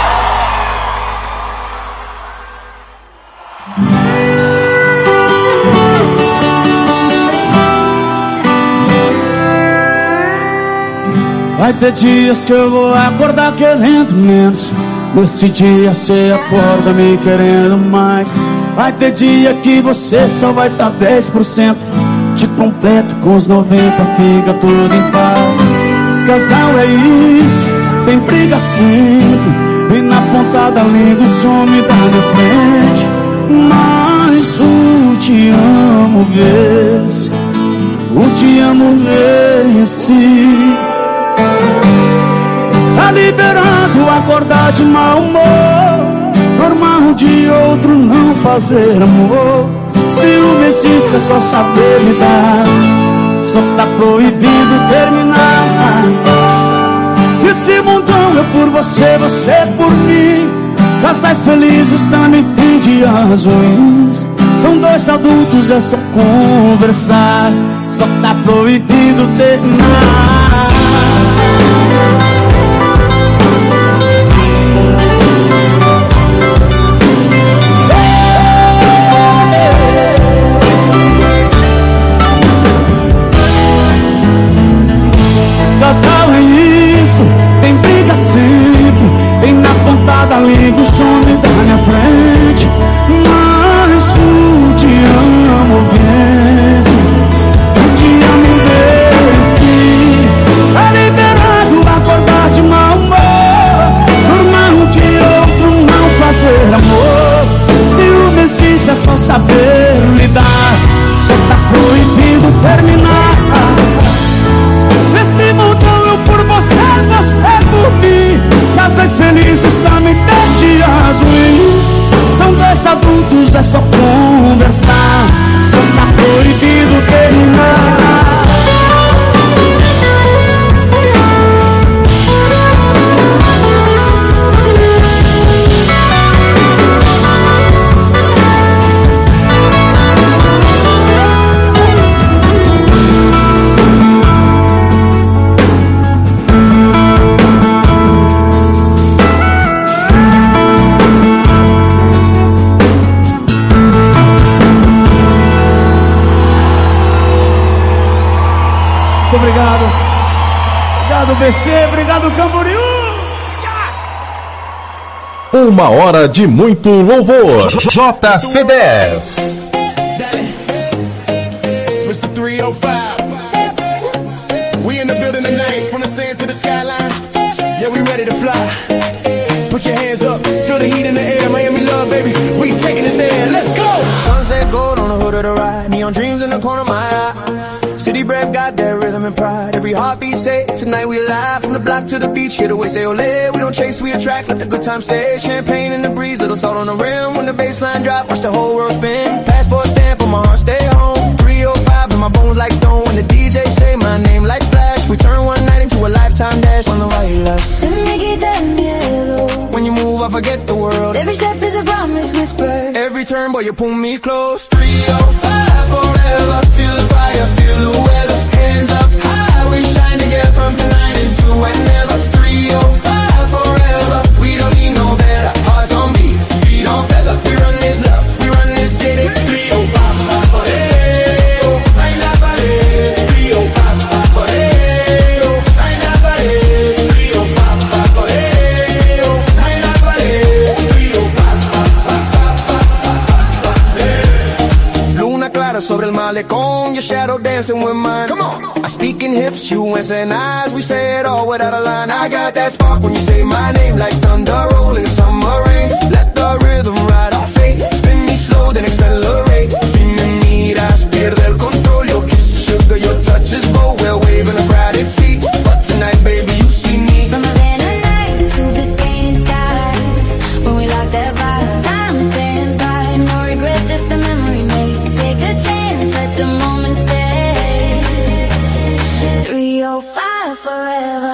Vai ter dias que eu vou acordar querendo menos. Nesse dia cê acorda me querendo mais. Vai ter dia que você só vai tá 10%. Te completo com os 90, fica tudo em paz. Casal é isso, tem briga sempre. Vem na ponta da língua e some da minha frente. Mas o te amo vence, o te amo vence. Tá liberando acordar de mau humor, normal de outro não fazer amor. Ciúme existe, é só saber lidar, só tá proibido terminar. Esse mundão é por você, você é por mim. Casais felizes também tem dias ruins. São dois adultos, é só conversar, só tá proibido terminar. Casal é isso, tem briga sempre. Tem na ponta da língua, some da minha frente. Mas o te amo vence, o te amo vence. Tá liberado acordar de mau humor, normal de outro não fazer amor. Ciúme existe, é só saber lidar, só tá proibido terminar. Nesse mundão eu por você, você por mim. Casais felizes também tem dias ruins. São dois adultos, é só conversar, só tá proibido terminar. Obrigado. Obrigado, BC. Obrigado, Camboriú. Uma hora de muito louvor. JC10. Mr. 305. We in the building tonight, from the sand to the skyline. Yeah, we ready to fly. Put your hands up, feel the heat in the air. Miami love, baby, we taking it there. Let's go. Sunset gold on the hood of the ride. Neon dreams in the corner of my eye. City breath got that rhythm and pride. Every heartbeat say, tonight we alive. From the block to the beach, here the way say ole. We don't chase, we attract, let the good time stay. Champagne in the breeze, little salt on the rim. When the baseline drop, watch the whole world spin. Passport stamp on my heart, stay home. 305 in my bones like stone. When the DJ say my name like flash, we turn one night into a lifetime dash. Cuando bailas, se me quita el miedo. When you move, I forget the world. Every step is a promise whisper. Every turn, boy, you pull me close. 305 forever, feel the fire, feel the weather. Hands up high, we shine together from tonight into whenever. 305 forever, we don't need no better. Hearts on beat, feet on feather. We run this love, we run this city. 305 forever, I never did. 305 forever, I never did. 305 forever, I never did. 305. Luna clara sobre el malecón, your shadow dancing with mine. Come on. I speak in hips, you answer eyes. We say it all without a line. I got that spark when you say my name, like thunder rolling summer rain. Let the rhythm ride our fate. Spin me slow, then accelerate. Si me miras, pierde el control. Your kiss, sugar, your touch is bold. We're waving a crowded seat, but tonight, baby, you see me. From Havana nights to Biscayne skies, when we lock that vibe, time stands by. No regrets, just a memory made. Take a chance, let the moment stay. 305 forever.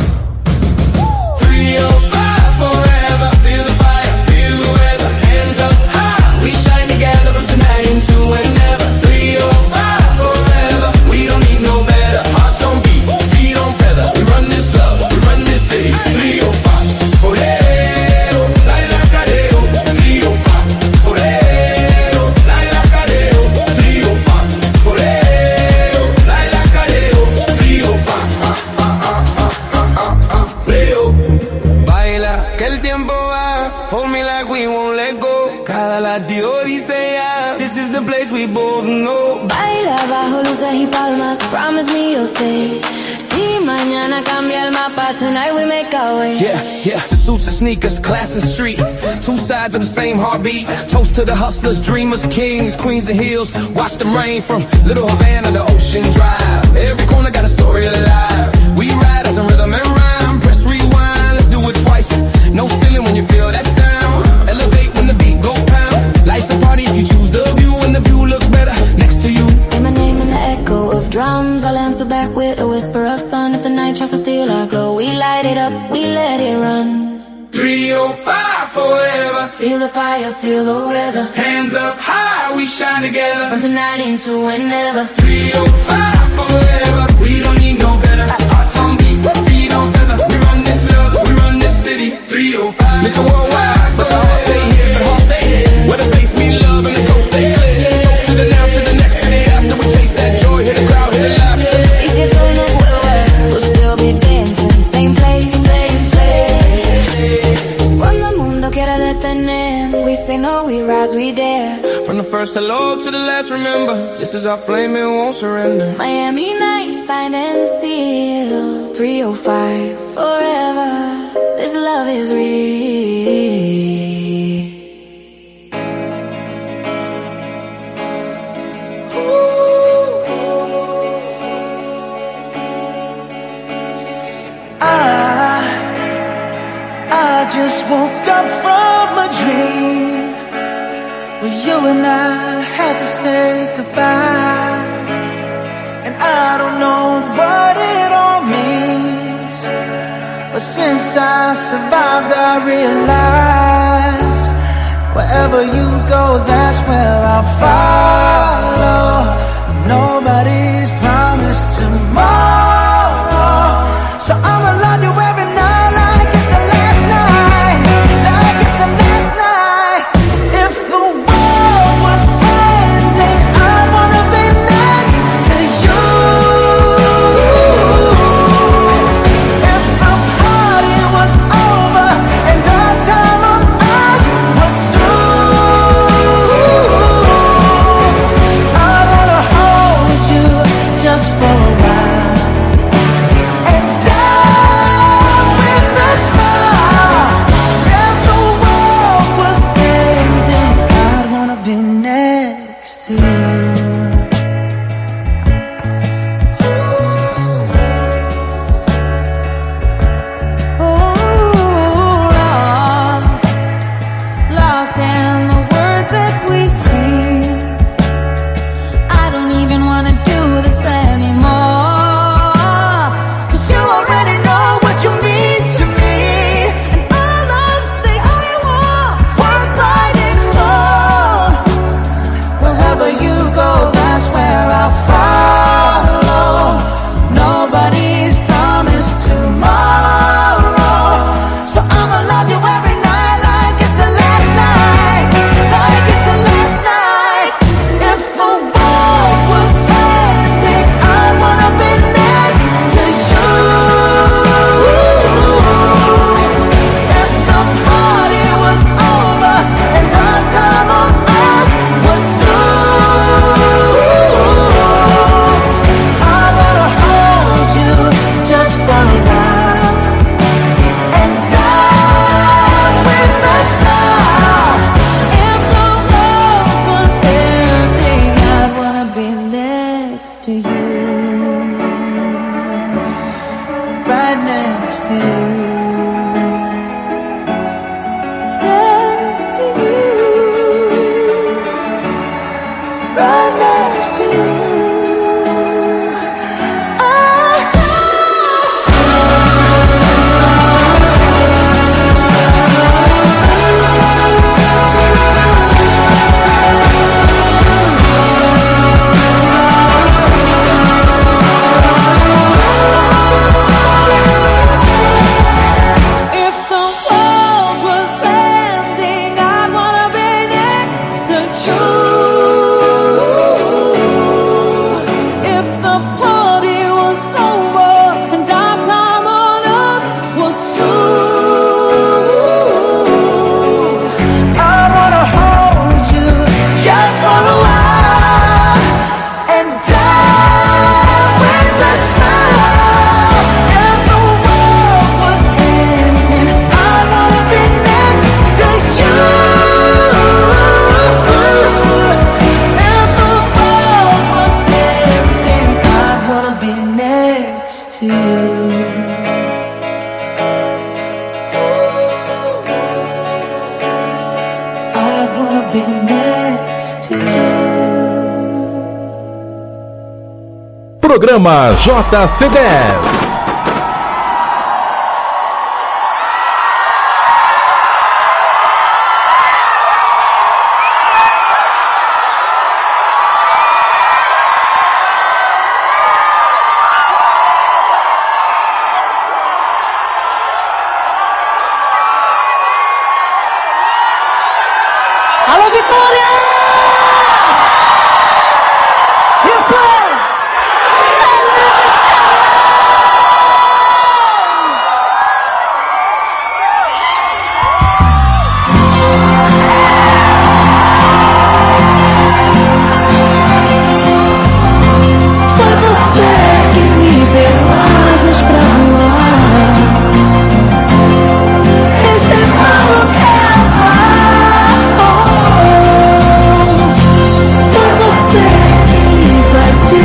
305 forever. Feel the fire, feel the weather. Hands up high, we shine together from tonight into whenever. 305 forever. We don't need no better. Hearts on beat, feet on feather. We run this love, we run this city. 305 forever. Laila Careo. 305 forever. Laila Careo. 305 forever. Laila Careo. 305. Leo. Baila, que el tiempo va. Hold me like we won't let go. Cada latido dice ya. This is the place we both know. Baila bajo luces y palmas. Promise me you'll stay. Si mañana cambia el mapa, tonight we make our way. Yeah, yeah. The suits and sneakers, class and street. Two sides of the same heartbeat. Toast to the hustlers, dreamers, kings, queens and heels. Watch them rain from Little Havana to Ocean Drive. Every corner got a story alive. We ride as a rhythm and rhyme. Press rewind, let's do it twice. No ceiling when you feel that sound. Elevate when the beat go pound. Life's a party if you choose the view, and the view look better next to you. Say my name in the echo of drums. I'll answer back with a whisper of sun. If the night tries to steal our glow, we light it up, we let it run. 305 forever. Feel the fire, feel the weather. Hands up high, we shine together. From tonight into whenever. 305 forever. We don't need no better. Hearts on beat, feet on feather. We run this love, we run this city. 305. Mr. Worldwide, but the heart stay here, the heart stay here. Where the bass mean love and the coast stay clear. Toast to the now, to the next, to the after. We chase that joy, hear the crowd, hear the laughter. Y si eso no vuelve, we'll still be dancing. Same place, same place. Cuando el mundo quiere detener, we say no, we rise, we dare. From the first hello to the last, remember, this is our flame, it won't surrender. Miami nights, signed and sealed. 305 forever. This love is real. I just woke up from a dream where you and I had to say goodbye. And I don't know what it all means, but since I survived I realized wherever you go, that's where I'll follow. Nobody's promised tomorrow, so I'ma love you every night like it's the last night, like it's the last night. If the world was ending, I wanna be next to you. If the party was over and our time on earth was through, I wanna hold you just for a while and die with a smile. If the world was ending, I'd wanna be next to you. Lost in the words that we scream. I don't even wanna do this anymore, 'cause you already know what you mean to me. And our love's the only war worth fighting for. Wherever you go, that's where I'll follow. Nobody's promised tomorrow, so I'ma love you every night like it's the last night, like it's the last night. If the world was ending, I wanna be next to you. If the party was over and our time on earth was through, I wanna hold you just for a while and die with a smile. If the world was ending, I'd wanna be next to you, Right next to you. next to you. Right next to you. I wanna be next to you. Programa JC10. Alô, Vitória! Isso é! Foi você que me deu asas pra voar. Me ensinou o que é amar. Foi você que invadiu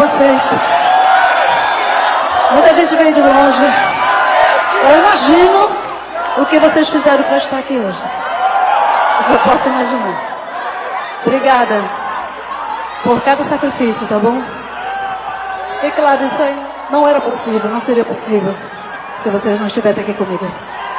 vocês. Muita gente veio de longe. Eu imagino o que vocês fizeram para estar aqui hoje. Isso eu posso imaginar. Obrigada por cada sacrifício, tá bom? E claro, isso aí não era possível, não seria possível se vocês não estivessem aqui comigo.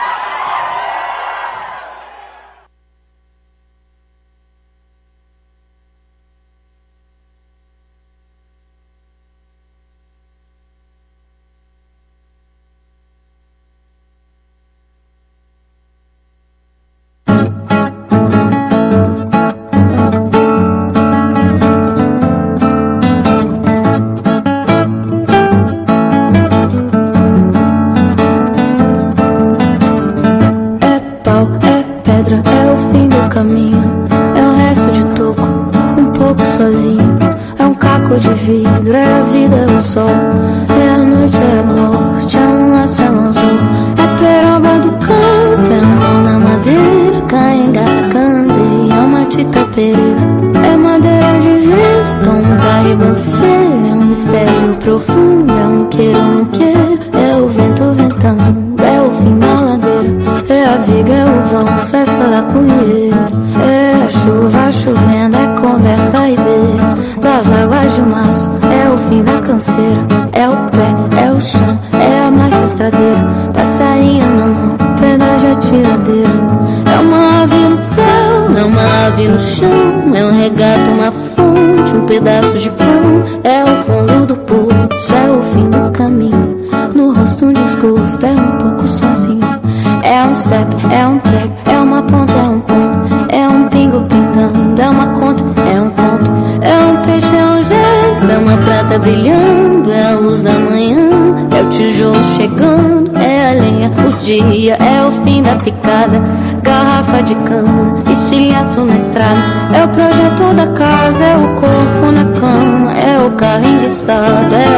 Brilhando, é a luz da manhã, é o tijolo chegando, é a lenha, o dia, é o fim da picada, garrafa de cana, estilhaço na estrada, é o projeto da casa, é o corpo na cama, é o carro enguiçado, é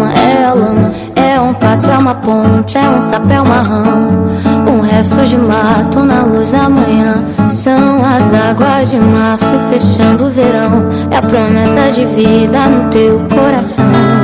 a lama, é um passo, é uma ponte, é um sapo, é uma rama, um resto de mato na luz da manhã, são as águas de março fechando o verão, é a promessa de vida no teu coração.